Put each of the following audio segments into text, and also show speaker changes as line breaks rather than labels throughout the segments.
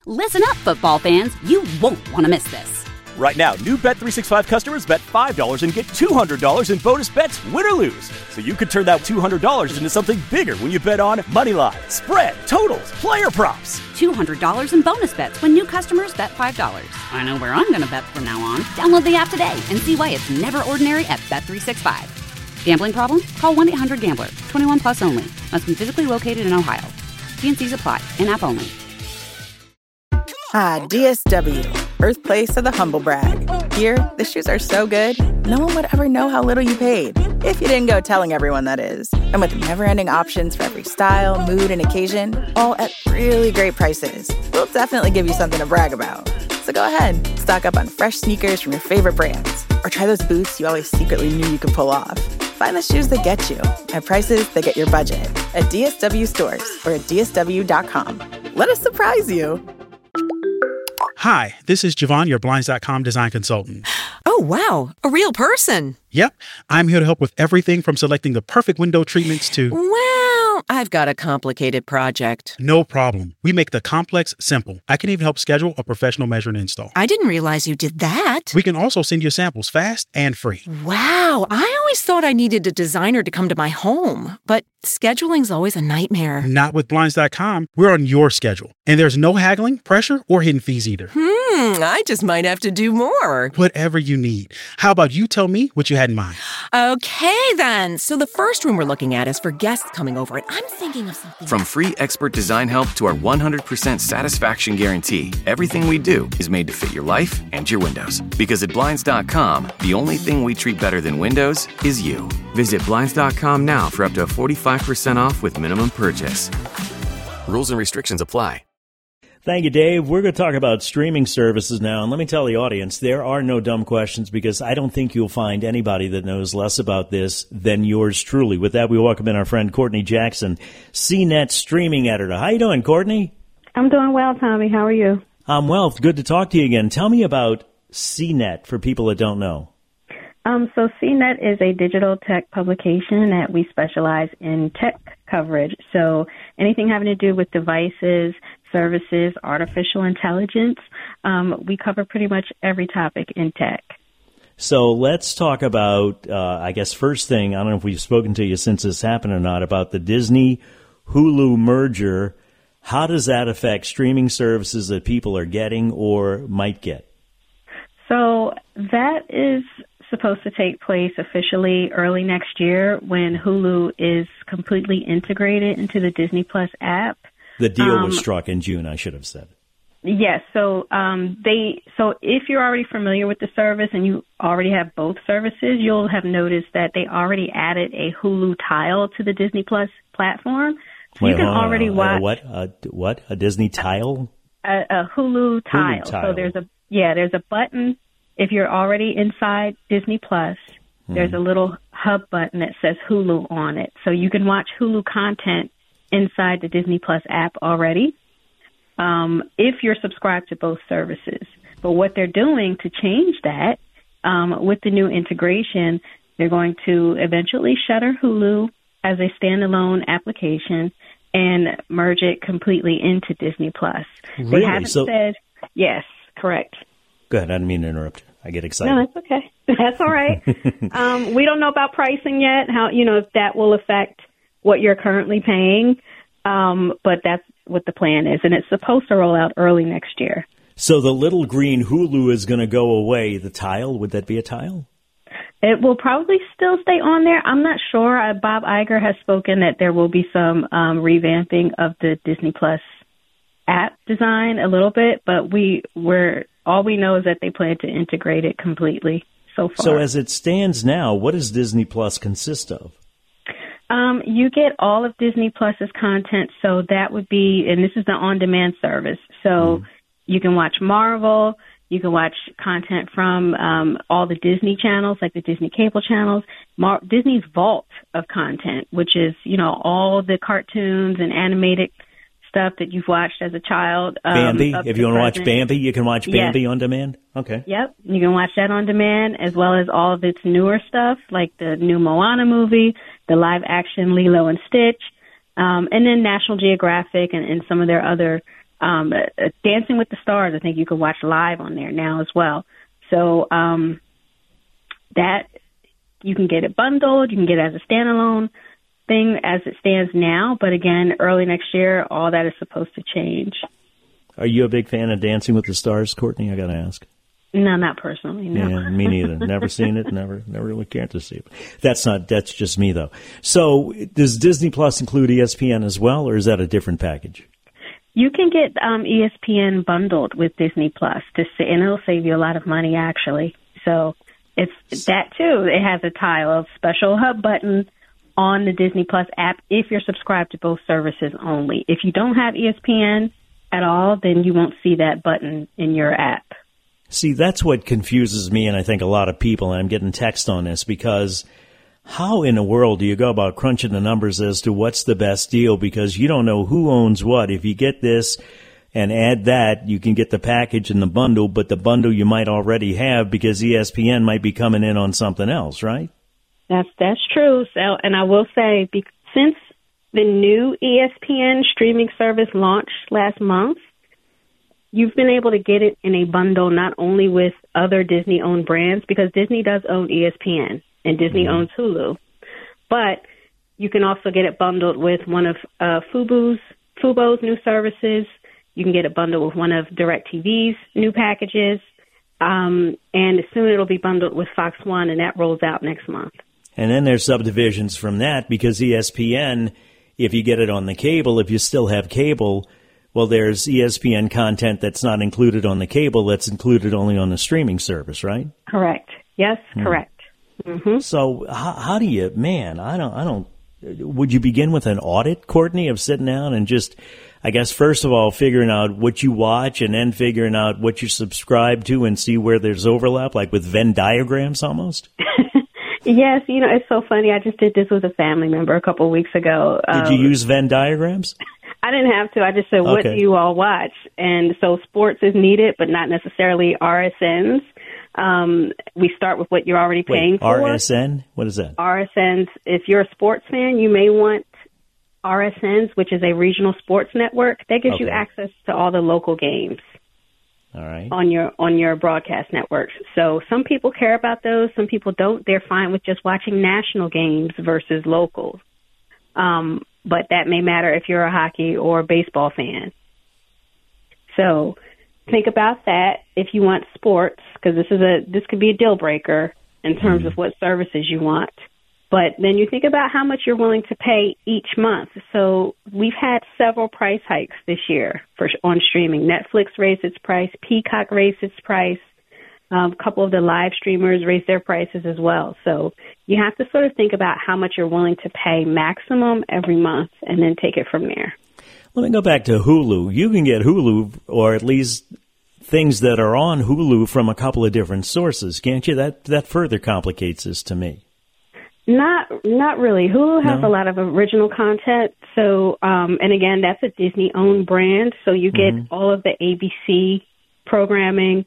Listen up, football fans. You won't want to miss this.
Right now, new Bet365 customers bet $5 and get $200 in bonus bets, win or lose. So you could turn that $200 into something bigger when you bet on money line, spread, totals, player props.
$200 in bonus bets when new customers bet $5. I know where I'm going to bet from now on. Download the app today and see why it's never ordinary at Bet365. Gambling problem? Call 1-800-GAMBLER. 21 plus only. Must be physically located in Ohio. T&Cs apply. In-app only.
Ah, DSW, birthplace of the humble brag. Here, the shoes are so good, no one would ever know how little you paid. If you didn't go telling everyone, that is. And with never-ending options for every style, mood, and occasion, all at really great prices, we'll definitely give you something to brag about. So go ahead, stock up on fresh sneakers from your favorite brands, or try those boots you always secretly knew you could pull off. Find the shoes that get you at prices that get your budget at DSW stores or at DSW.com. Let us surprise you.
Hi, this is Javon, your Blinds.com design consultant.
Oh, wow. A real person.
Yep. I'm here to help with everything from selecting the perfect window treatments to...
Well, I've got a complicated project.
No problem. We make the complex simple. I can even help schedule a professional measure and install.
I didn't realize you did that.
We can also send you samples fast and free.
Wow. I always thought I needed a designer to come to my home, but scheduling's always a nightmare.
Not with Blinds.com. We're on your schedule. And there's no haggling, pressure, or hidden fees either.
I just might have to do more.
Whatever you need. How about you tell me what you had in mind?
Okay, then. So the first room we're looking at is for guests coming over, and I'm thinking of something...
From free expert design help to our 100% satisfaction guarantee, everything we do is made to fit your life and your windows. Because at Blinds.com, the only thing we treat better than windows is you. Visit Blinds.com now for up to 45% off with minimum purchase. Rules and restrictions apply.
Thank you, Dave. We're going to talk about streaming services now. And let me tell the audience, there are no dumb questions because I don't think you'll find anybody that knows less about this than yours truly. With that, we welcome in our friend Courtney Jackson, CNET streaming editor. How you doing, Courtney?
I'm doing well, Tommy. How are you?
I'm well. Good to talk to you again. Tell me about CNET for people that don't know.
So CNET is a digital tech publication that we specialize in tech coverage. So anything having to do with devices, services, artificial intelligence, we cover pretty much every topic in tech.
So let's talk about, I guess, first thing, I don't know if we've spoken to you since this happened or not, about the Disney-Hulu merger. How does that affect streaming services that people are getting or might get?
So that is supposed to take place officially early next year when Hulu is completely integrated into the Disney Plus app.
The deal was struck in June, I should have said.
Yes. So so if you're already familiar with the service and you already have both services, you'll have noticed that they already added a Hulu tile to the Disney Plus platform. So you can already watch
what? A Disney tile?
A Hulu tile. So there's a button. If you're already inside Disney Plus, there's a little hub button that says Hulu on it. So you can watch Hulu content inside the Disney Plus app already if you're subscribed to both services. But what they're doing to change that, with the new integration, they're going to eventually shutter Hulu as a standalone application and merge it completely into Disney Plus.
Really?
They haven't said, yes, correct.
Go ahead. I didn't mean to interrupt you. I get excited.
No, that's okay. That's all right. We don't know about pricing yet, how, if that will affect what you're currently paying. But that's what the plan is. And it's supposed to roll out early next year.
So the little green Hulu is going to go away. The tile, would that be a tile?
It will probably still stay on there. I'm not sure. Bob Iger has spoken that there will be some revamping of the Disney Plus app design a little bit, but all we know is that they plan to integrate it completely so far.
So as it stands now, what does Disney Plus consist of?
You get all of Disney Plus's content, so that would be, and this is the on-demand service, so you can watch Marvel, you can watch content from all the Disney channels, like the Disney cable channels, Disney's vault of content, which is, all the cartoons and animated stuff that you've watched as a child.
Bambi, if you want to watch Bambi, you can watch Bambi on demand? Okay.
Yep, you can watch that on demand, as well as all of its newer stuff, like the new Moana movie, the live-action Lilo and Stitch, and then National Geographic and some of their other Dancing with the Stars, I think you can watch live on there now as well. So that you can get it bundled, you can get it as a standalone thing as it stands now. But again, early next year, all that is supposed to change.
Are you a big fan of Dancing with the Stars, Courtney? I got to ask.
No, not personally. No.
Yeah, me neither. Never seen it. Never really cared to see it. That's just me though. So does Disney Plus include ESPN as well, or is that a different package?
You can get ESPN bundled with Disney Plus, and it'll save you a lot of money, actually. So it's that, too. It has a tile of special hub button on the Disney Plus app if you're subscribed to both services only. If you don't have ESPN at all, then you won't see that button in your app.
See, that's what confuses me, and I think a lot of people, and I'm getting text on this, because how in the world do you go about crunching the numbers as to what's the best deal? Because you don't know who owns what. If you get this and add that, you can get the package and the bundle, but the bundle you might already have because ESPN might be coming in on something else, right?
That's true. So, and I will say, since the new ESPN streaming service launched last month, you've been able to get it in a bundle not only with other Disney-owned brands, because Disney does own ESPN and Disney owns Hulu, but you can also get it bundled with one of Fubo's new services. You can get it bundled with one of DirecTV's new packages, and soon it'll be bundled with Fox One, and that rolls out next month.
And then there's subdivisions from that, because ESPN, if you get it on the cable, if you still have cable, well, there's ESPN content that's not included on the cable, that's included only on the streaming service, right?
Correct. Yes, correct. Mm-hmm.
So how do you, man, I don't, would you begin with an audit, Courtney, of sitting down and just, I guess, first of all, figuring out what you watch and then figuring out what you subscribe to and see where there's overlap, like with Venn diagrams almost?
Yes, it's so funny. I just did this with a family member a couple of weeks ago.
Did you use Venn diagrams?
I didn't have to. I just said, what do you all watch? And so sports is needed, but not necessarily RSNs. We start with what you're already paying for.
RSN? What is that?
RSNs. If you're a sports fan, you may want RSNs, which is a regional sports network. That gives you access to all the local games.
All right.
On your broadcast network. So some people care about those. Some people don't. They're fine with just watching national games versus locals. But that may matter if you're a hockey or baseball fan. So think about that if you want sports, because this could be a deal breaker in terms of what services you want. But then you think about how much you're willing to pay each month. So we've had several price hikes this year on streaming. Netflix raised its price. Peacock raised its price. A couple of the live streamers raised their prices as well. So you have to sort of think about how much you're willing to pay maximum every month and then take it from there.
Let me go back to Hulu. You can get Hulu, or at least things that are on Hulu, from a couple of different sources, can't you? That further complicates this to me.
Not really. Hulu has a lot of original content. So, and again, that's a Disney-owned brand. So you get all of the ABC programming,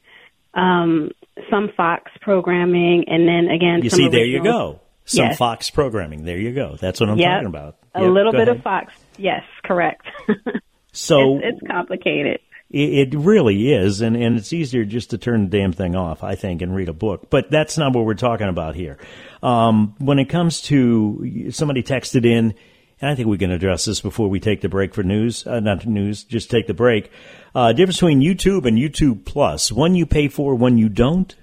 some Fox programming, and then again,
you
some
see,
original.
There you go. Some Fox programming. There you go. That's what I'm talking about.
A little bit of Fox. Yes, correct.
So
it's complicated.
It really is, and it's easier just to turn the damn thing off, I think, and read a book. But that's not what we're talking about here. When it comes to, somebody texted in, and I think we can address this before we take the break for news. Not news, just take the break. Difference between YouTube and YouTube Plus. One you pay for, one you don't?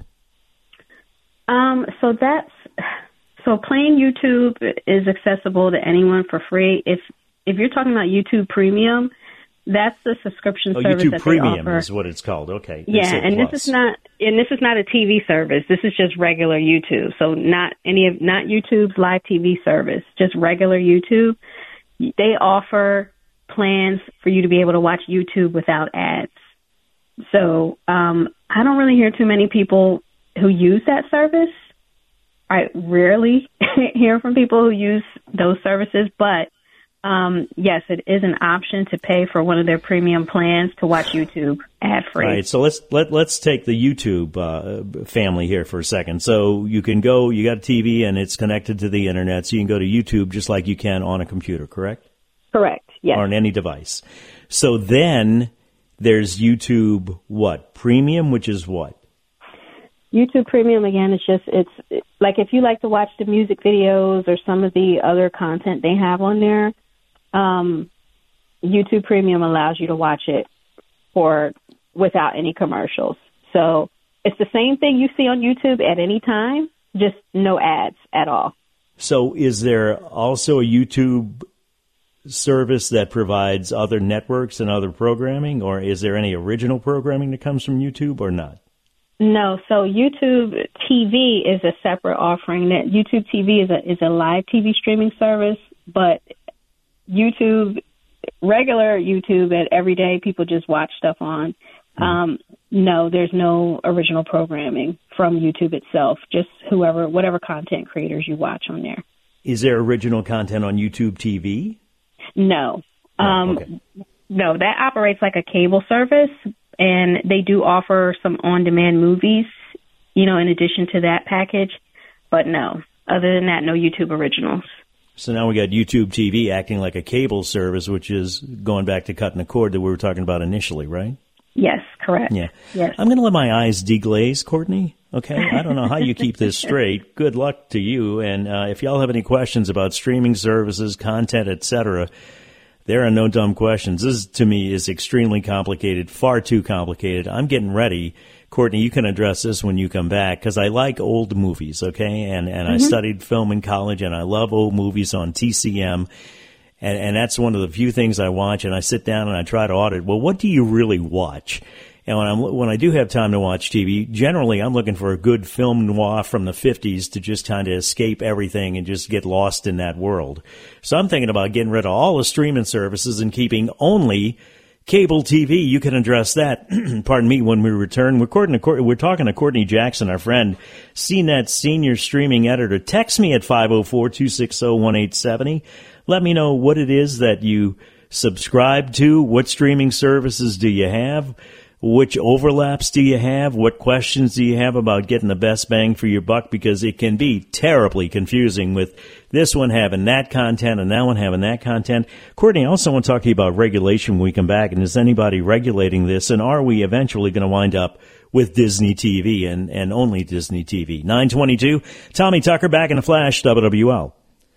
So plain YouTube is accessible to anyone for free. If you're talking about YouTube Premium, that's the subscription service
YouTube
that
Premium
they offer.
Is what it's called. Okay.
Yeah, and this is not a TV service. This is just regular YouTube. So not YouTube's live TV service, just regular YouTube. They offer plans for you to be able to watch YouTube without ads. So I don't really hear too many people who use that service. I rarely hear from people who use those services, but yes, it is an option to pay for one of their premium plans to watch YouTube ad-free.
Right. So let's take the YouTube family here for a second. So you can go, you got a TV and it's connected to the internet, so you can go to YouTube just like you can on a computer, correct?
Correct. Yes.
Or on any device. So then There's YouTube, what? Premium, which is what?
YouTube Premium, again, it's like if you like to watch the music videos or some of the other content they have on there, YouTube Premium allows you to watch it without any commercials. So it's the same thing you see on YouTube at any time, just no ads at all.
So is there also a YouTube service that provides other networks and other programming, or is there any original programming that comes from YouTube or not?
No, so YouTube TV is a separate offering. That YouTube TV is a live TV streaming service, but regular YouTube that every day people just watch stuff on. No, there's no original programming from YouTube itself, just whatever content creators you watch on there.
Is there original content on YouTube TV?
No.
Okay.
No, that operates like a cable service, and they do offer some on-demand movies, in addition to that package. But no, other than that, no YouTube originals.
So now we got YouTube TV acting like a cable service, which is going back to cutting the cord that we were talking about initially, right?
Yes, correct.
Yeah.
Yes.
I'm going to let my eyes deglaze, Courtney. Okay? I don't know how you keep this straight. Good luck to you. And if y'all have any questions about streaming services, content, etc., there are no dumb questions. This, to me, is extremely complicated, far too complicated. I'm getting ready. Courtney, you can address this when you come back, because I like old movies, okay? And I studied film in college, and I love old movies on TCM. And that's one of the few things I watch, and I sit down and I try to audit. Well, what do you really watch? And when I do have time to watch TV, generally I'm looking for a good film noir from the 50s to just kind of escape everything and just get lost in that world. So I'm thinking about getting rid of all the streaming services and keeping only cable TV. You can address that, pardon me, when we return. We're talking to Courtney Jackson, our friend, CNET Senior Streaming Editor. Text me at 504-260-1870. Let me know what it is that you subscribe to. What streaming services do you have? Which overlaps do you have? What questions do you have about getting the best bang for your buck? Because it can be terribly confusing with this one having that content and that one having that content. Courtney, I also want to talk to you about regulation when we come back. And is anybody regulating this? And are we eventually going to wind up with Disney TV and only Disney TV? 922, Tommy Tucker back in a flash, WWL.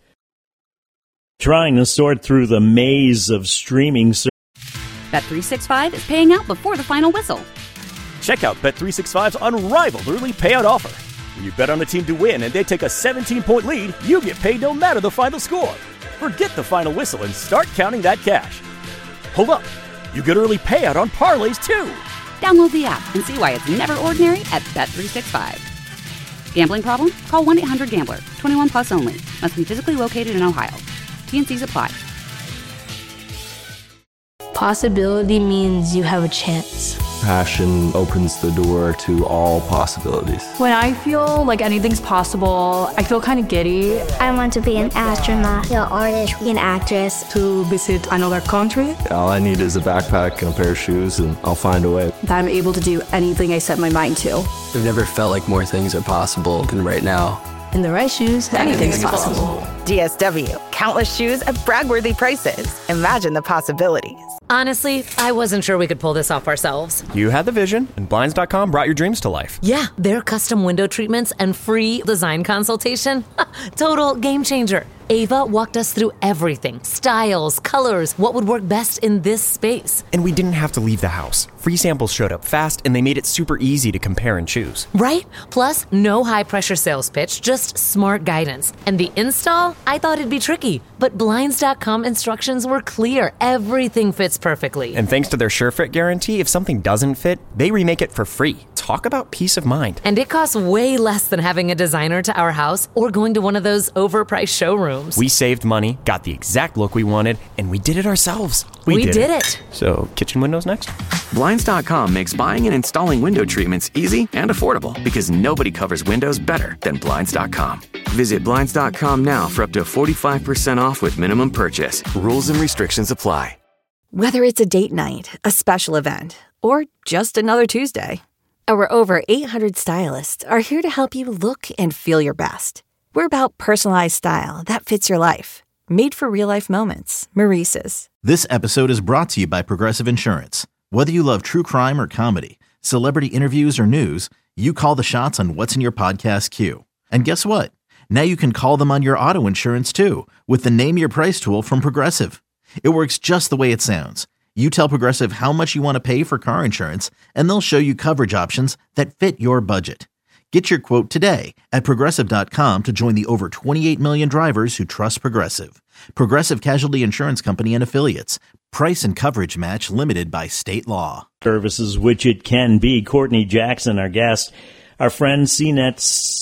Trying to sort through the maze of streaming services.
Bet365 is paying out before the final whistle.
Check out Bet365's unrivaled early payout offer. When you bet on a team to win and they take a 17-point lead, you get paid no matter the final score. Forget the final whistle and start counting that cash. Hold up. You get early payout on parlays, too.
Download the app and see why it's never ordinary at Bet365. Gambling problem? Call 1-800-GAMBLER. 21 plus only. Must be physically located in Ohio. T&Cs apply.
Possibility means you have a chance.
Passion opens the door to all possibilities.
When I feel like anything's possible, I feel kind of giddy.
I want to be an astronaut, an artist, an actress.
To visit another country.
All I need is a backpack and a pair of shoes, and I'll find a way.
That I'm able to do anything I set my mind to.
I've never felt like more things are possible than right now.
In the right shoes, anything's possible.
DSW, countless shoes at brag-worthy prices. Imagine the possibilities.
Honestly, I wasn't sure we could pull this off ourselves.
You had the vision, and Blinds.com brought your dreams to life.
Yeah, their custom window treatments and free design consultation. Total game changer. Ava walked us through everything. Styles, colors, what would work best in this space.
And we didn't have to leave the house. Free samples showed up fast, and they made it super easy to compare and choose.
Right? Plus, no high-pressure sales pitch, just smart guidance. And the install? I thought it'd be tricky. But Blinds.com instructions were clear. Everything fits perfectly.
And thanks to their SureFit guarantee, if something doesn't fit, they remake it for free. Talk about peace of mind.
And it costs way less than having a designer to our house or going to one of those overpriced showrooms.
We saved money, got the exact look we wanted, and we did it ourselves.
We did it.
So, kitchen windows next?
Blinds.com makes buying and installing window treatments easy and affordable because nobody covers windows better than Blinds.com. Visit Blinds.com now for up to 45% off with minimum purchase. Rules and restrictions apply.
Whether it's a date night, a special event, or just another Tuesday, our over 800 stylists are here to help you look and feel your best. We're about personalized style that fits your life. Made for real-life moments. Maurice's.
This episode is brought to you by Progressive Insurance. Whether you love true crime or comedy, celebrity interviews or news, you call the shots on what's in your podcast queue. And guess what? Now you can call them on your auto insurance too with the Name Your Price tool from Progressive. It works just the way it sounds. You tell Progressive how much you want to pay for car insurance, and they'll show you coverage options that fit your budget. Get your quote today at Progressive.com to join the over 28 million drivers who trust Progressive. Progressive Casualty Insurance Company and Affiliates. Price and coverage match limited by state law.
Services, which it can be. Courtney Jackson, our guest, our friend, CNET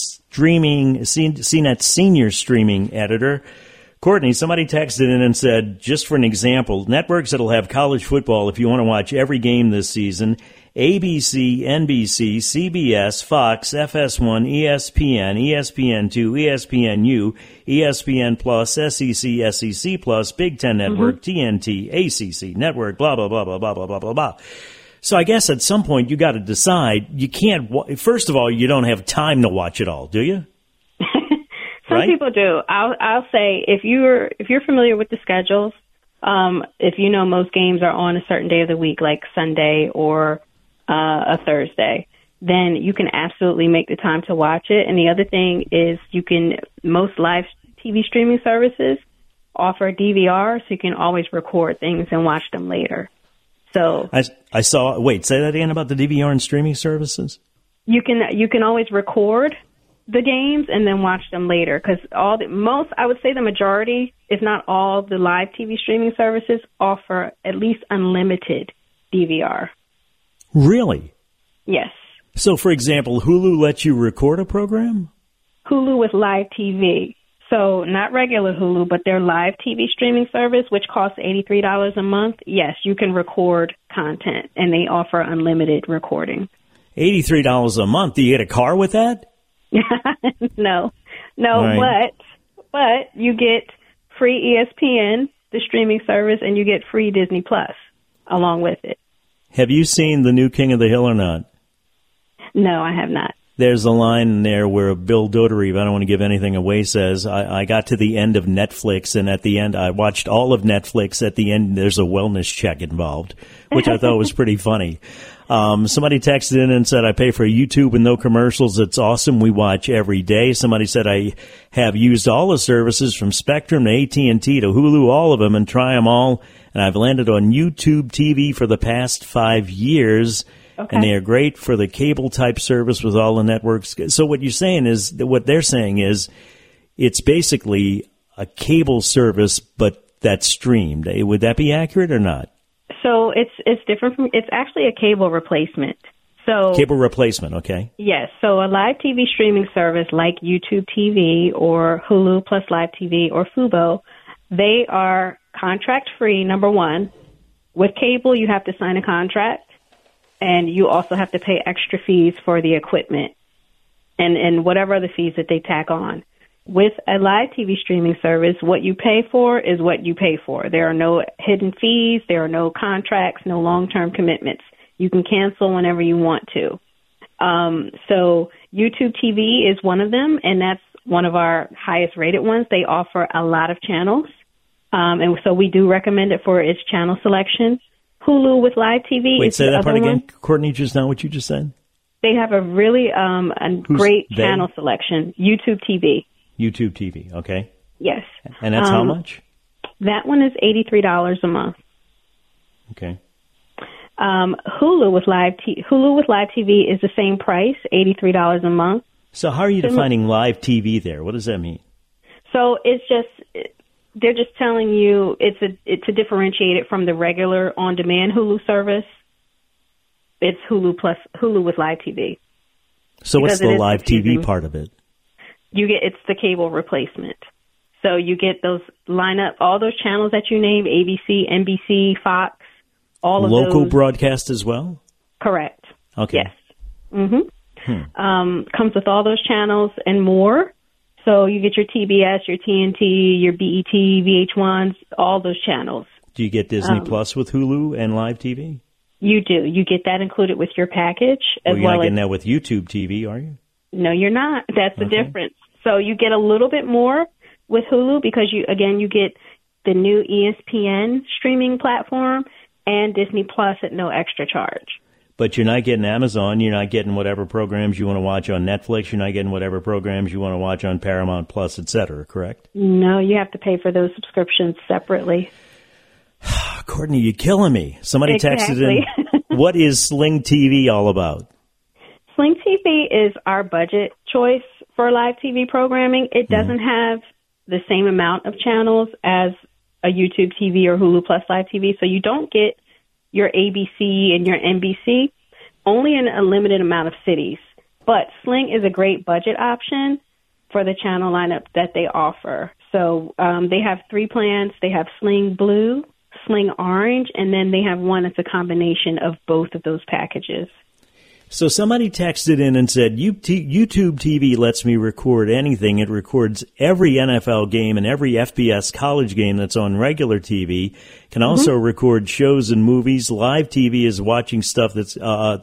senior streaming editor. Courtney, somebody texted in and said, just for an example, networks that'll have college football if you want to watch every game this season: ABC, NBC, CBS, Fox, FS1, ESPN, ESPN2, ESPNU, ESPN Plus, SEC, SEC Plus, Big Ten Network, TNT, ACC Network, blah, blah, blah, blah, blah, blah, blah, blah, blah. So I guess at some point you got to decide. You can't, first of all, you don't have time to watch it all, do you?
Some people do. I'll say if you're familiar with the schedules, if you know most games are on a certain day of the week, like Sunday or a Thursday, then you can absolutely make the time to watch it. And the other thing is most live TV streaming services offer DVR, so you can always record things and watch them later. So I saw, say that again about the DVR and streaming services? You can always record the games and then watch them later, because I would say the majority, if not all, the live TV streaming services offer at least unlimited DVR.
Really?
Yes.
So, for example, Hulu lets you record a program?
Hulu with live TV. So not regular Hulu, but their live TV streaming service, which costs $83 a month. Yes, you can record content, and they offer unlimited recording.
$83 a month? Do you get a car with that?
No,
right.
but you get free ESPN, the streaming service, and you get free Disney Plus along with it.
Have you seen The New King of the Hill or not?
No, I have not.
There's a line in there where Bill Dotery, I don't want to give anything away, says, I got to the end of Netflix, and at the end, I watched all of Netflix. At the end, there's a wellness check involved, which I thought was pretty funny. Somebody texted in and said, I pay for YouTube with no commercials. It's awesome. We watch every day. Somebody said, I have used all the services from Spectrum to AT&T to Hulu, all of them, and try them all. And I've landed on YouTube TV for the past 5 years. Okay. And they are great for the cable type service with all the networks. So what they're saying is it's basically a cable service, but that's streamed. Would that be accurate or not?
So it's different it's actually a cable replacement. So
cable replacement, okay.
Yes. So a live TV streaming service like YouTube TV or Hulu plus Live TV or Fubo, they are contract free, number one. With cable, you have to sign a contract, and you also have to pay extra fees for the equipment and whatever other fees that they tack on. With a live TV streaming service, what you pay for is what you pay for. There are no hidden fees. There are no contracts, no long-term commitments. You can cancel whenever you want to. So YouTube TV is one of them, and that's one of our highest-rated ones. They offer a lot of channels, and so we do recommend it for its channel selection. Hulu with live TV.
Wait, say that part again, Courtney, just now what you just said?
They have a really great channel selection. YouTube TV.
YouTube TV, okay.
Yes.
And that's how much?
That one is $83 a month.
Okay.
Hulu with live TV is the same price, $83 a month.
So how are you defining live TV there? What does that mean? So
it's just they're just telling you it's to differentiate it from the regular on-demand Hulu service. It's Hulu with live TV.
So what's the live TV part of it?
It's the cable replacement. So you get those all those channels that you named, ABC, NBC, Fox, all of those.
Local broadcast as well?
Correct.
Okay.
Yes. Mm-hmm. Comes with all those channels and more. So you get your TBS, your TNT, your BET, VH1s, all those channels.
Do you get Disney Plus with Hulu and live TV?
You do. You get that included with your package.
You're not getting that with YouTube TV, are you?
No, you're not. That's the difference. So you get a little bit more with Hulu because you get the new ESPN streaming platform, and Disney Plus at no extra charge.
But you're not getting Amazon. You're not getting whatever programs you want to watch on Netflix. You're not getting whatever programs you want to watch on Paramount Plus, et cetera, correct?
No, you have to pay for those subscriptions separately.
Courtney, you're killing me. Somebody texted in, what is Sling TV all about?
Sling TV is our budget choice for live TV programming. It doesn't have the same amount of channels as a YouTube TV or Hulu Plus Live TV, so you don't get your ABC and your NBC, only in a limited amount of cities. But Sling is a great budget option for the channel lineup that they offer. So they have 3 plans. They have Sling Blue, Sling Orange, and then they have one that's a combination of both of those packages.
So somebody texted in and said, YouTube TV lets me record anything. It records every NFL game and every FBS college game that's on regular TV. Can also record shows and movies. Live TV is watching stuff that's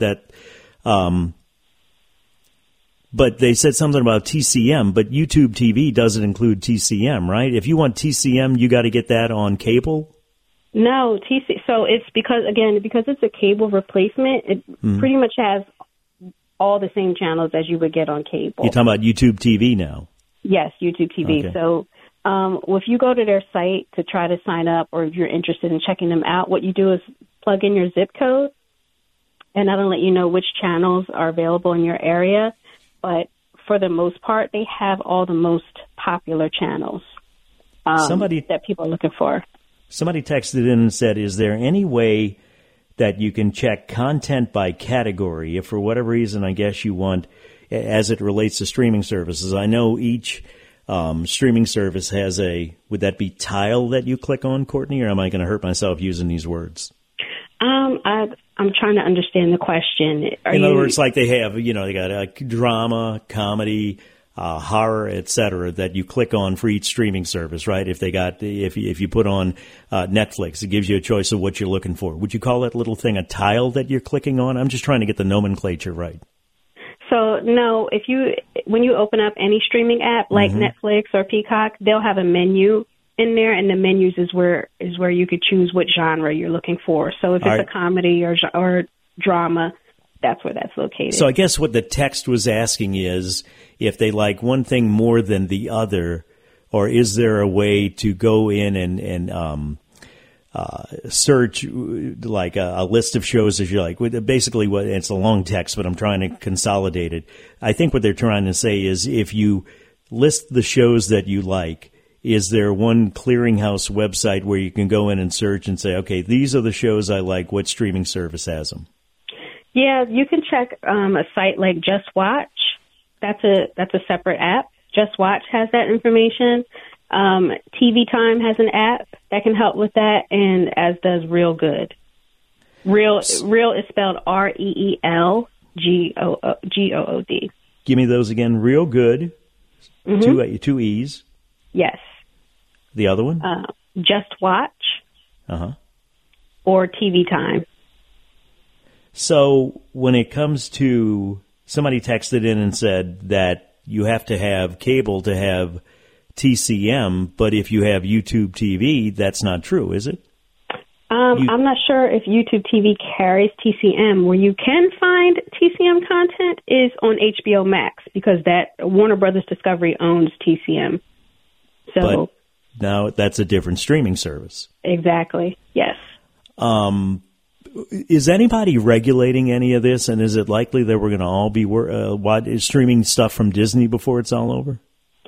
but they said something about TCM, but YouTube TV doesn't include TCM, right? If you want TCM, you got to get that on cable?
No, so it's because it's a cable replacement, it pretty much has all the same channels as you would get on cable.
You're talking about YouTube TV now?
Yes, YouTube TV. Okay. So if you go to their site to try to sign up, or if you're interested in checking them out, what you do is plug in your zip code, and that'll let you know which channels are available in your area. But for the most part, they have all the most popular channels that people are looking for.
Somebody texted in and said, is there any way that you can check content by category if for whatever reason I guess you want, as it relates to streaming services? I know each streaming service has would that be tile that you click on, Courtney, or am I going to hurt myself using these words?
I'm trying to understand the question.
In other words, like they have, they got drama, comedy, horror, etc., that you click on for each streaming service, right? If you put on Netflix, it gives you a choice of what you're looking for. Would you call that little thing a tile that you're clicking on? I'm just trying to get the nomenclature right.
So no, when you open up any streaming app like Netflix or Peacock, they'll have a menu in there, and the menus is where you could choose what genre you're looking for. So if it's a comedy or drama, that's where that's located.
So I guess what the text was asking is if they like one thing more than the other, or is there a way to go in and search like a list of shows as you like? Basically, it's a long text, but I'm trying to consolidate it. I think what they're trying to say is if you list the shows that you like, is there one clearinghouse website where you can go in and search and say, okay, these are the shows I like, what streaming service has them?
Yeah, you can check a site like Just Watch. That's a separate app. Just Watch has that information. TV Time has an app that can help with that, and as does Real Good. Real is spelled REELGOOD.
Give me those again. Real Good. Two E's.
Yes.
The other one?
Just Watch. Or TV Time.
So when it comes to, somebody texted in and said that you have to have cable to have TCM, but if you have YouTube TV, that's not true, is it?
I'm not sure if YouTube TV carries TCM. Where you can find TCM content is on HBO Max, because that Warner Brothers Discovery owns TCM. So
but now that's a different streaming service.
Exactly. Yes.
Is anybody regulating any of this, and is it likely that we're going to all be streaming stuff from Disney before it's all over?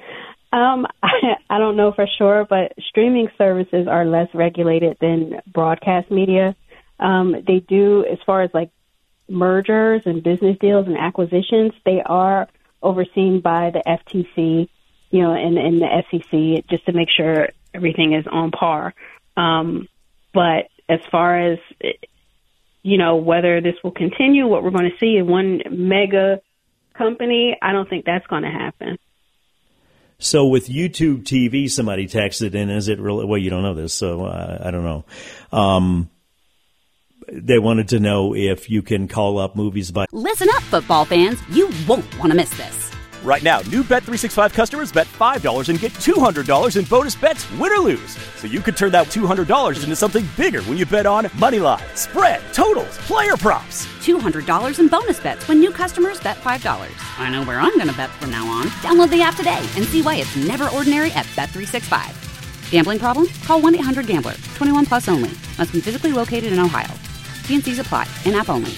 I don't know for sure, but streaming services are less regulated than broadcast media. They do, as far as like mergers and business deals and acquisitions, they are overseen by the FTC, and the SEC, just to make sure everything is on par. But as far as, whether this will continue, what we're going to see in one mega company, I don't think that's going to happen.
So with YouTube TV, somebody texted in, is it really, well, you don't know this, so I don't know. They wanted to know if you can call up movies by...
Listen up, football fans. You won't want to miss this.
Right now, new Bet365 customers bet $5 and get $200 in bonus bets, win or lose. So you could turn that $200 into something bigger when you bet on Moneyline, spread, totals, player props.
$200 in bonus bets when new customers bet $5. I know where I'm going to bet from now on. Download the app today and see why it's never ordinary at Bet365. Gambling problem? Call 1-800-GAMBLER. 21 plus only. Must be physically located in Ohio. T&Cs apply. In-app only.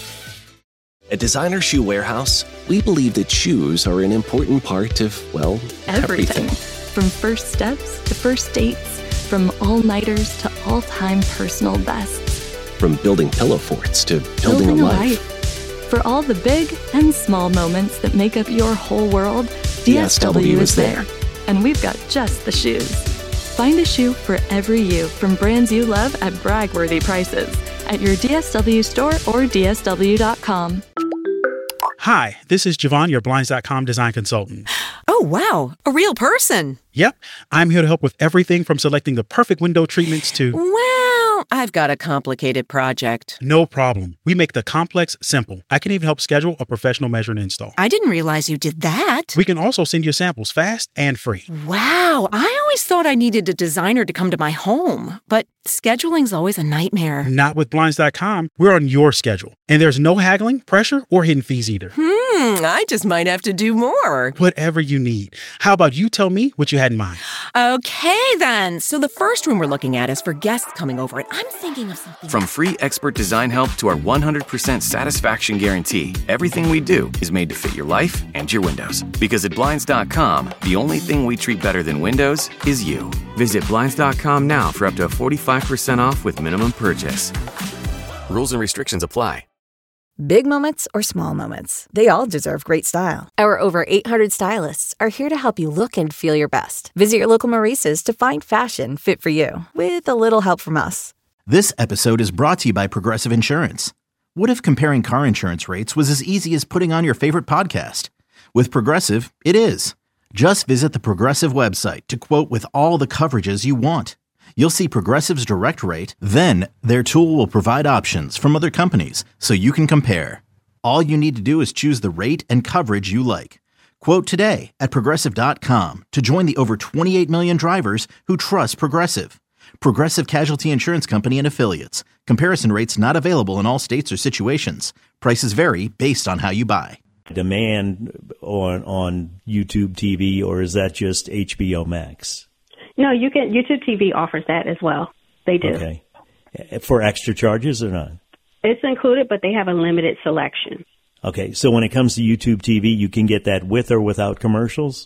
At Designer Shoe Warehouse, we believe that shoes are an important part of, well, everything.
From first steps to first dates, from all-nighters to all-time personal bests.
From building pillow forts to building a life.
For all the big and small moments that make up your whole world, DSW is there. And we've got just the shoes. Find a shoe for every you from brands you love at brag-worthy prices at your DSW store or DSW.com.
Hi, this is Javon, your Blinds.com design consultant.
Oh, wow. A real person.
Yep. I'm here to help with everything from selecting the perfect window treatments to...
Well, I've got a complicated project.
No problem. We make the complex simple. I can even help schedule a professional measure and install.
I didn't realize you did that.
We can also send you samples fast and free.
Wow. I always thought I needed a designer to come to my home, but scheduling's always a nightmare.
Not with Blinds.com. We're on your schedule. And there's no haggling, pressure, or hidden fees either.
I just might have to do more.
Whatever you need. How about you tell me what you had in mind?
Okay, then. So the first room we're looking at is for guests coming over, and I'm thinking of something.
From free expert design help to our 100% satisfaction guarantee, everything we do is made to fit your life and your windows. Because at Blinds.com, the only thing we treat better than windows is you. Visit Blinds.com now for up to 45% off with minimum purchase. Rules and restrictions apply.
Big moments or small moments, they all deserve great style. Our over 800 stylists are here to help you look and feel your best. Visit your local Maurice's to find fashion fit for you, with a little help from us.
This episode is brought to you by Progressive Insurance. What if comparing car insurance rates was as easy as putting on your favorite podcast? With Progressive, it is. Just visit the Progressive website to quote with all the coverages you want. You'll see Progressive's direct rate, then their tool will provide options from other companies so you can compare. All you need to do is choose the rate and coverage you like. Quote today at Progressive.com to join the over 28 million drivers who trust Progressive. Progressive Casualty Insurance Company and Affiliates. Comparison rates not available in all states or situations. Prices vary based on how you buy.
Demand on YouTube TV, or is that just HBO Max?
No, you can. YouTube TV offers that as well. They do.
Okay. For extra charges or not?
It's included, but they have a limited selection.
Okay. So when it comes to YouTube TV, you can get that with or without commercials?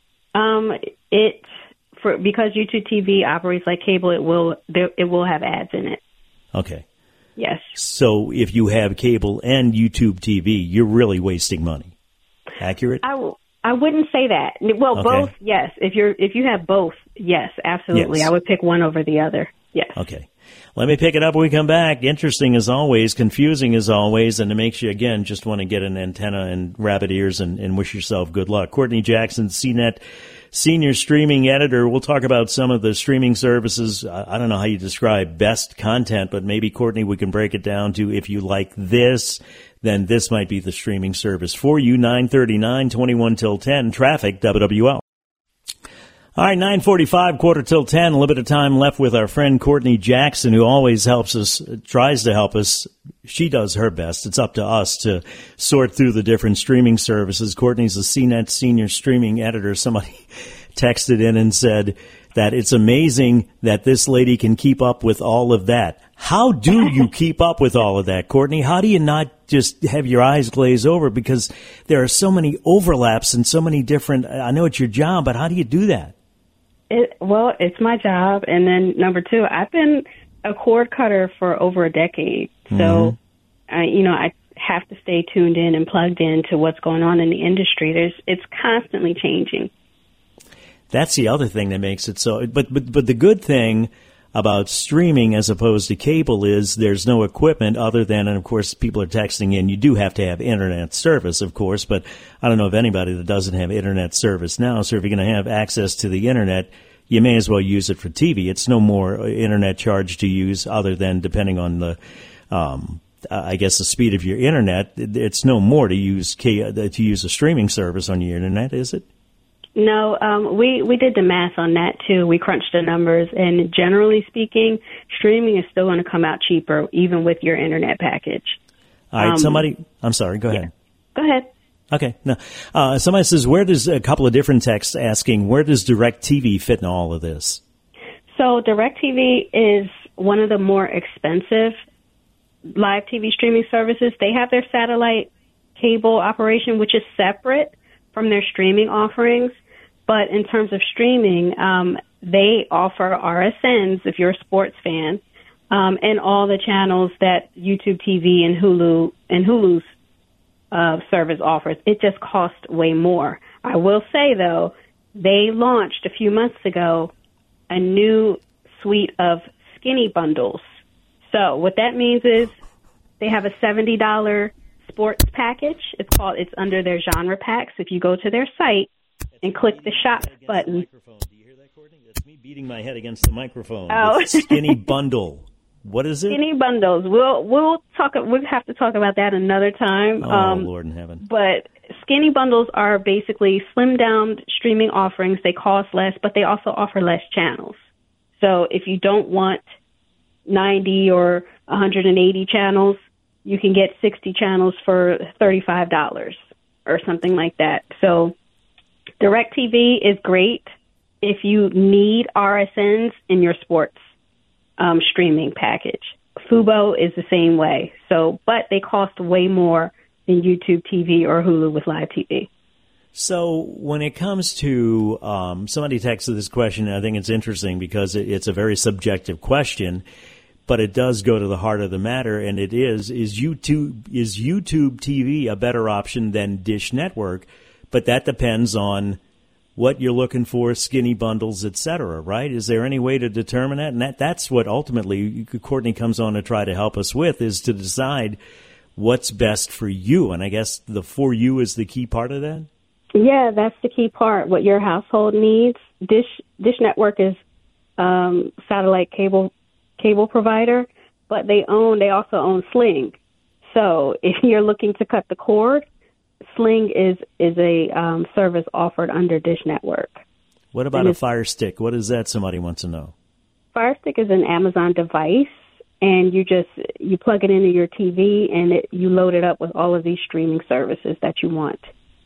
Because YouTube TV operates like cable, it will have ads in it.
Okay.
Yes.
So if you have cable and YouTube TV, you're really wasting money. Accurate?
I wouldn't say that. Well, okay. Both, yes. If you have both, yes, absolutely. Yes. I would pick one over the other. Yes.
Okay. Let me pick it up when we come back. Interesting as always, confusing as always, and it makes you, again, just want to get an antenna and rabbit ears and wish yourself good luck. Courtney Jackson, CNET Senior Streaming Editor. We'll talk about some of the streaming services. I don't know how you describe best content, but maybe, Courtney, we can break it down to if you like this, then this might be the streaming service for you. 9:39, 21 till 10. Traffic, WWL. All right, 9:45, quarter till 10. A little bit of time left with our friend Courtney Jackson, who always helps us, tries to help us. She does her best. It's up to us to sort through the different streaming services. Courtney's a CNET Senior Streaming Editor. Somebody texted in and said that it's amazing that this lady can keep up with all of that. How do you keep up with all of that, Courtney? How do you not just have your eyes glaze over? Because there are so many overlaps and so many different, I know it's your job, but how do you do that?
Well, it's my job. And then number two, I've been a cord cutter for over a decade. So, I have to stay tuned in and plugged in to what's going on in the industry. It's constantly changing.
That's the other thing that makes it so. But the good thing about streaming as opposed to cable is there's no equipment other than, and of course people are texting in, you do have to have internet service, of course, but I don't know of anybody that doesn't have internet service now. So if you're going to have access to the internet, you may as well use it for TV. It's no more internet charge to use other than depending on the I guess, the speed of your internet, it's no more to use a streaming service on your internet, is it?
No, we did the math on that too. We crunched the numbers, and generally speaking, streaming is still going to come out cheaper, even with your internet package.
All right, I'm sorry, go ahead.
Go ahead.
Okay, no. Somebody says, a couple of different texts asking, where does DirecTV fit in all of this?
So DirecTV is one of the more expensive live TV streaming services. They have their satellite cable operation, which is separate from their streaming offerings. But in terms of streaming, they offer RSNs, if you're a sports fan, and all the channels that YouTube TV and Hulu's service offers. It just costs way more. I will say, though, they launched a few months ago a new suite of skinny bundles. So what that means is they have a $70 sports package. It's under their genre packs. If you go to their site and click the shop button.
Do you hear that, Courtney? That's me beating my head against the microphone.
Oh.
Skinny bundle. What is it?
Skinny bundles. We'll have to talk about that another time.
Oh, Lord in heaven.
But skinny bundles are basically slimmed down streaming offerings. They cost less, but they also offer less channels. So if you don't want 90 or 180 channels, you can get 60 channels for $35 or something like that. So DirecTV is great if you need RSNs in your sports streaming package. Fubo is the same way. But they cost way more than YouTube TV or Hulu with live TV.
So when it comes to somebody texted this question, and I think it's interesting because it's a very subjective question, but it does go to the heart of the matter, and it is YouTube TV a better option than Dish Network? But that depends on what you're looking for, skinny bundles, et cetera, right? Is there any way to determine that? And that's what ultimately Courtney comes on to try to help us with, is to decide what's best for you. And I guess the for you is the key part of that?
Yeah, that's the key part, what your household needs. Dish Network is satellite cable provider, but they also own Sling. So if you're looking to cut the cord, Sling is a service offered under Dish Network.
What about a Fire Stick? What is that? Somebody wants to know.
Fire Stick is an Amazon device, and you plug it into your TV, and you load it up with all of these streaming services that you want.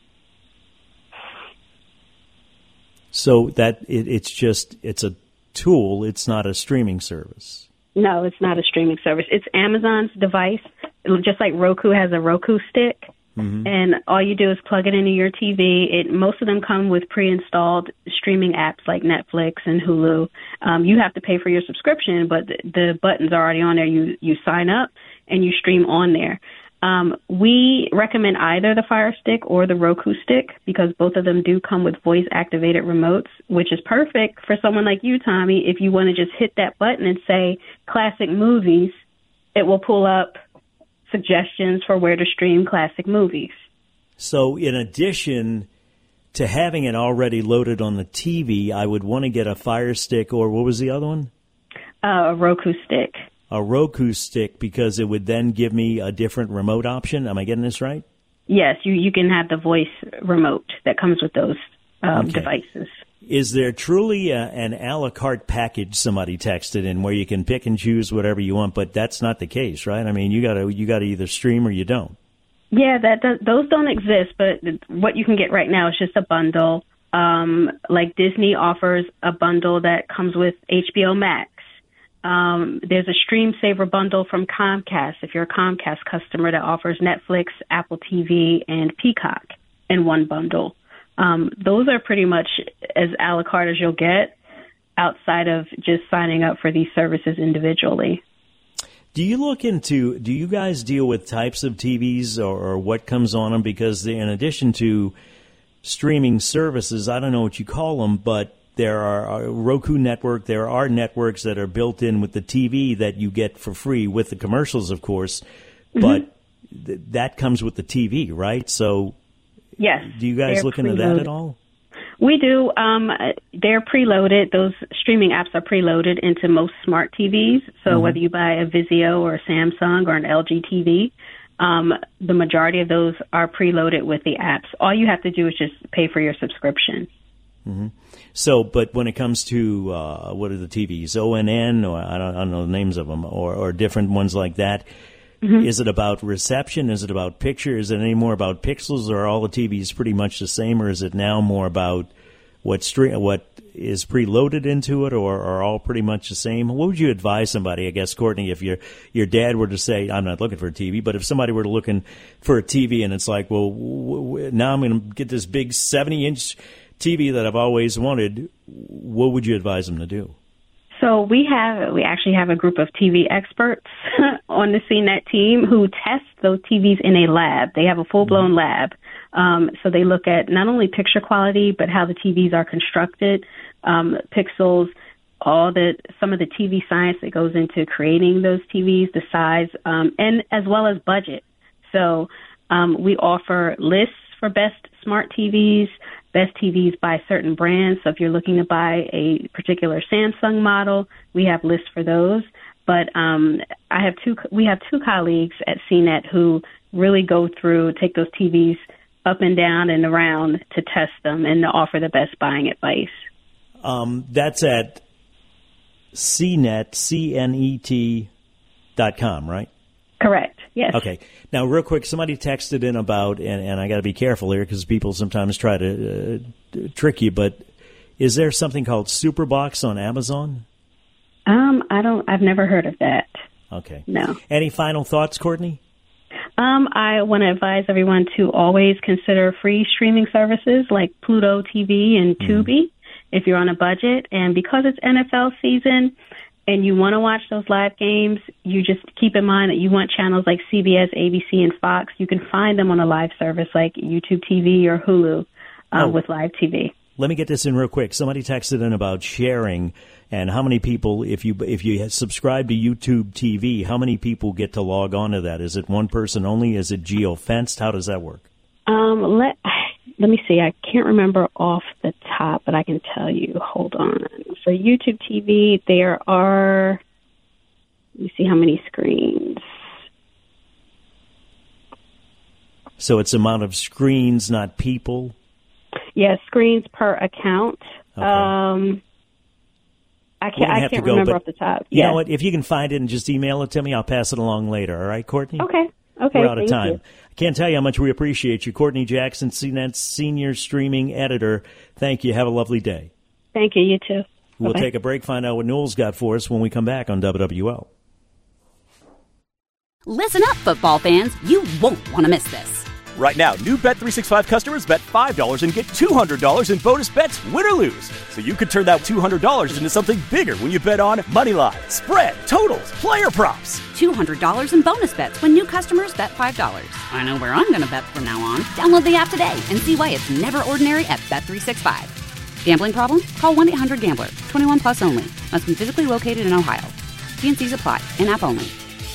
So that it's a tool. It's not a streaming service.
No, it's not a streaming service. It's Amazon's device, just like Roku has a Roku stick. Mm-hmm. And all you do is plug it into your TV. Most of them come with pre-installed streaming apps like Netflix and Hulu. You have to pay for your subscription, but the buttons are already on there. You sign up and you stream on there. We recommend either the Fire Stick or the Roku stick because both of them do come with voice-activated remotes, which is perfect for someone like you, Tommy. If you want to just hit that button and say classic movies, it will pull up suggestions for where to stream classic movies.
So in addition to having it already loaded on the TV, I would want to get a Fire Stick, or what was the other one?
A Roku stick.
A Roku stick, because it would then give me a different remote option. Am I getting this right?
Yes, you can have the voice remote that comes with those devices.
Is there truly an a la carte package, somebody texted in, where you can pick and choose whatever you want, but that's not the case, right? I mean, you got to either stream or you don't. Yeah,
those don't exist, but what you can get right now is just a bundle. Like Disney offers a bundle that comes with HBO Max. There's a Stream Saver bundle from Comcast, if you're a Comcast customer, that offers Netflix, Apple TV, and Peacock in one bundle. Those are pretty much as a la carte as you'll get outside of just signing up for these services individually.
Do you guys deal with types of TVs or what comes on them? Because in addition to streaming services, I don't know what you call them, but there are Roku network. There are networks that are built in with the TV that you get for free with the commercials, of course. Mm-hmm. But that comes with the TV, right? So,
yes.
Do you guys look into that at all?
We do. They're preloaded. Those streaming apps are preloaded into most smart TVs. So whether you buy a Vizio or a Samsung or an LG TV, the majority of those are preloaded with the apps. All you have to do is just pay for your subscription.
Mm-hmm. So, but when it comes to what are the TVs, ONN, or I don't know the names of them, or different ones like that, is it about reception? Is it about picture? Is it any more about pixels, or are all the TVs pretty much the same, or is it now more about what is preloaded into it, or are all pretty much the same? What would you advise somebody, I guess, Courtney, if your dad were to say, I'm not looking for a TV, but if somebody were looking for a TV and it's like, well, now I'm going to get this big 70-inch TV that I've always wanted, what would you advise them to do?
So we actually have a group of TV experts on the CNET team who test those TVs in a lab. They have a full-blown lab. So they look at not only picture quality, but how the TVs are constructed, pixels, some of the TV science that goes into creating those TVs, the size, and as well as budget. So we offer lists for best smart TVs, best TVs by certain brands. So if you're looking to buy a particular Samsung model, we have lists for those. But we have two colleagues at CNET who really go through, take those TVs up and down and around to test them and to offer the best buying advice.
That's at CNET, CNET.com, right?
Correct. Yes.
Okay. Now, real quick, somebody texted in about, and I got to be careful here because people sometimes try to trick you, but is there something called Superbox on Amazon?
I've never heard of that.
Okay.
No.
Any final thoughts, Courtney?
I want to advise everyone to always consider free streaming services like Pluto TV and Tubi if you're on a budget. And because it's NFL season and you want to watch those live games, you just keep in mind that you want channels like CBS, ABC, and Fox. You can find them on a live service like YouTube TV or Hulu with live TV.
Let me get this in real quick. Somebody texted in about sharing and how many people, if you subscribe to YouTube TV, how many people get to log on to that? Is it one person only? Is it geo-fenced? How does that work?
Let me see. I can't remember off the top, but I can tell you. Hold on. For YouTube TV, there are, let me see how many screens.
So it's amount of screens, not people?
Yeah, screens per account.
Okay.
I can't remember off the top.
You know what? If you can find it and just email it to me, I'll pass it along later. All right, Courtney?
Okay.
We're out of time.
You.
I can't tell you how much we appreciate you. Courtney Jackson, CNET's senior streaming editor. Thank you. Have a lovely day.
Thank you. You too.
We'll
Bye-bye.
take a break, find out what Newell's got for us when we come back on WWL.
Listen up, football fans. You won't want to miss this.
Right now, new Bet365 customers bet $5 and get $200 in bonus bets, win or lose. So you could turn that $200 into something bigger when you bet on Moneyline, spread, totals, player props.
$200 in bonus bets when new customers bet $5. I know where I'm going to bet from now on. Download the app today and see why it's never ordinary at Bet365. Gambling problem? Call 1-800-GAMBLER. 21 plus only. Must be physically located in Ohio. T&Cs apply. In-app only.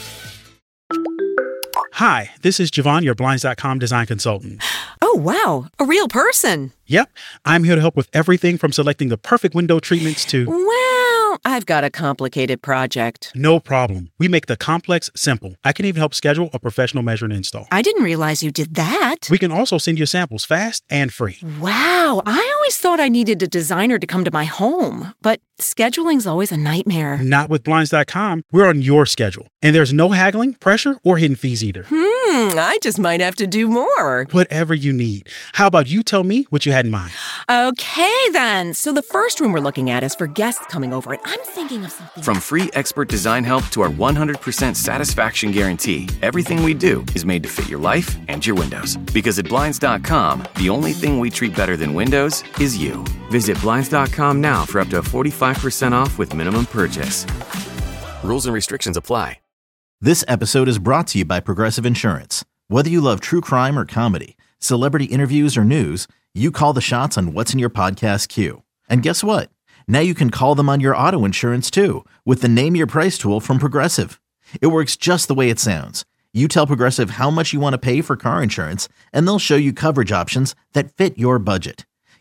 Hi, this is Javon, your Blinds.com design consultant.
Oh, wow. A real person.
Yep. I'm here to help with everything from selecting the perfect window treatments to...
Well, I've got a complicated project.
No problem. We make the complex simple. I can even help schedule a professional measure and install.
I didn't realize you did that.
We can also send you samples fast and free.
Wow. I always thought I needed a designer to come to my home, but scheduling's always a nightmare.
Not with Blinds.com. We're on your schedule. And there's no haggling, pressure, or hidden fees either.
I just might have to do more.
Whatever you need. How about you tell me what you had in mind?
Okay, then. So the first room we're looking at is for guests coming over, and I'm thinking of something.
From free expert design help to our 100% satisfaction guarantee, everything we do is made to fit your life and your windows. Because at Blinds.com, the only thing we treat better than windows is you. Visit Blinds.com now for up to 45% off with minimum purchase. Rules and restrictions apply.
This episode is brought to you by Progressive Insurance. Whether you love true crime or comedy, celebrity interviews or news, you call the shots on what's in your podcast queue. And guess what? Now you can call them on your auto insurance too with the Name Your Price tool from Progressive. It works just the way it sounds. You tell Progressive how much you want to pay for car insurance, and they'll show you coverage options that fit your budget.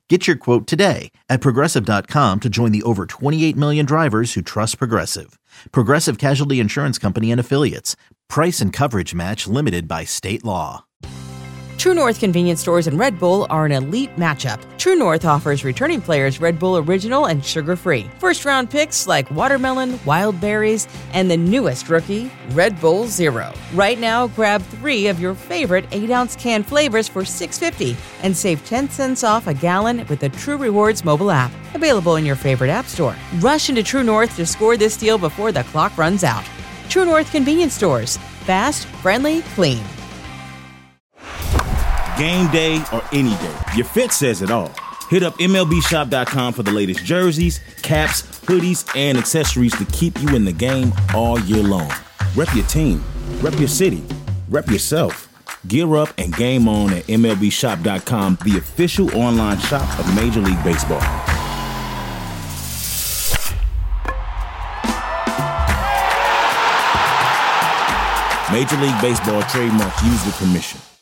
Get your quote today at Progressive.com to join the over 28 million drivers who trust Progressive. Progressive Casualty Insurance Company and Affiliates. Price and coverage match limited by state law.
True North convenience stores and Red Bull are an elite matchup. True North offers returning players Red Bull Original and sugar-free. First-round picks like watermelon, wild berries, and the newest rookie, Red Bull Zero. Right now, grab 3 of your favorite 8-ounce can flavors for $6.50 and save 10 cents off a gallon with the True Rewards mobile app. Available in your favorite app store. Rush into True North to score this deal before the clock runs out. True North convenience stores. Fast, friendly, clean.
Game day or any day, your fit says it all. Hit up MLBshop.com for the latest jerseys, caps, hoodies, and accessories to keep you in the game all year long. Rep your team, rep your city, rep yourself. Gear up and game on at MLBshop.com, the official online shop of Major League Baseball. Major League Baseball trademarks used with permission.